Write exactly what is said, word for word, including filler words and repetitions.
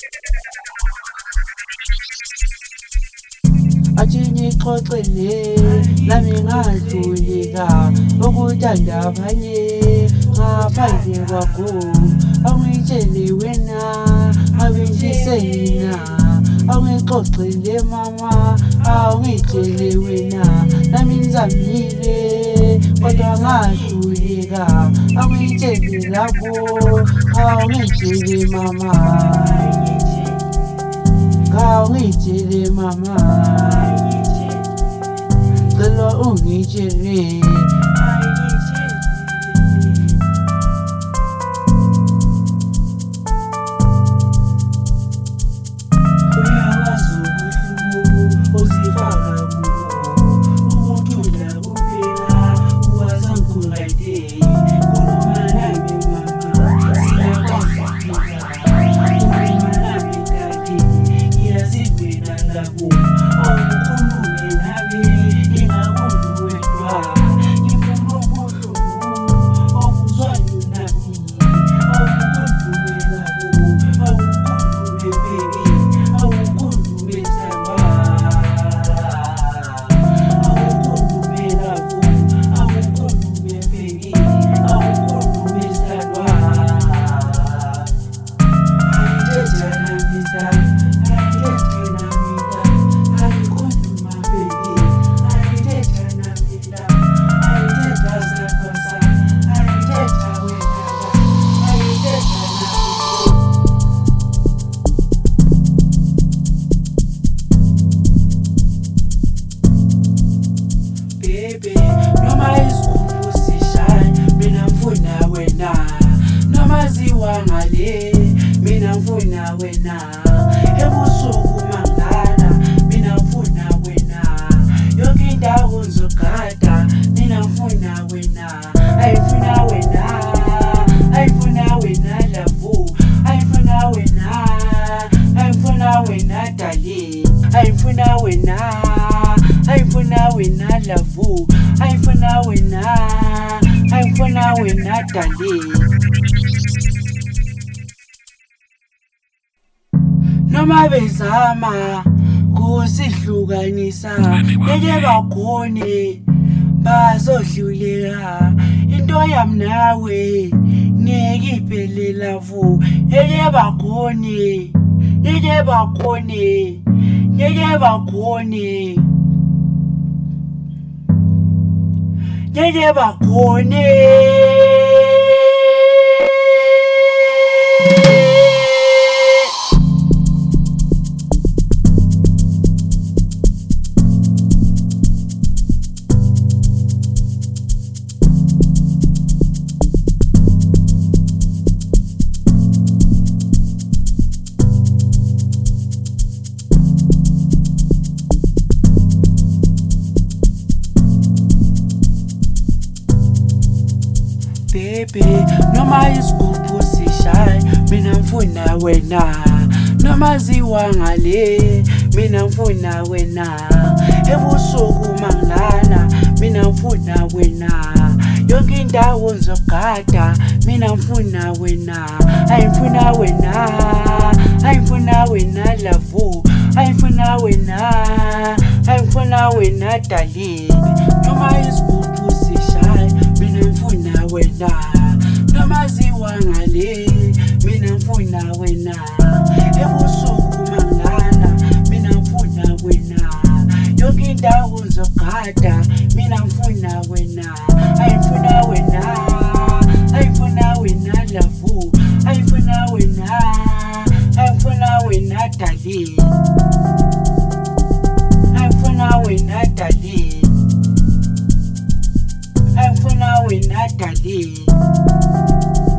Ajini xoxele lami ngadlulika ukuthanda abanye ngaphandle kwakho angitshele wena ngabindise yina angixoxele mama angitshele wena nami ngizamile kodwa ngadlulika angitshele lapho angitshele mama angitshele mama cela ungitshele noma isigubhu sishaya mina ngifuna wena noma ziwa ngale mina ngifuna wena ebusuku mangala mina ngifuna wena yonke indawo ngizogada mina ngifuna wena ayifuna wena ayifuna wena lavu ayifuna wena ayifuna wena dali ayifuna wena ayifuna wena lavu ayifuna wena ayifuna wena dali noma bezama kusihlukanisa ngeke bakhone bazodlulela into yami nawe ngeke iphele lavu ngeke bakhone ngeke bakhone ngeke bakhone ngeke bakhone baby noma isigubhu sishaya mina ngifuna wena noma ziwa ngale mina ngifuna wena ebusuku mangilala mina ngifuna wena yonke indawo ngizogada mina ngifuna wena ayifuna wena ayifuna wena lavu ayifuna wena ayifuna wena dali noma isigubhu sishaya mina ngifuna wena noma ziwa ngale mina ngifuna wena ebusuku mangilala mina ngifuna wena yonke indawo ngizogada mina ngifuna wena ayifuna wena ayifuna wena lavu ayifuna wena ayifuna wena dali ayifuna wena dali ayifuna wena dali